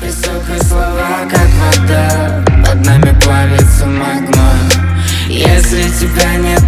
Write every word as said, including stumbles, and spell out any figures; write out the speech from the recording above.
песок и слова, как вода. Под нами плавится магма. Если тебя не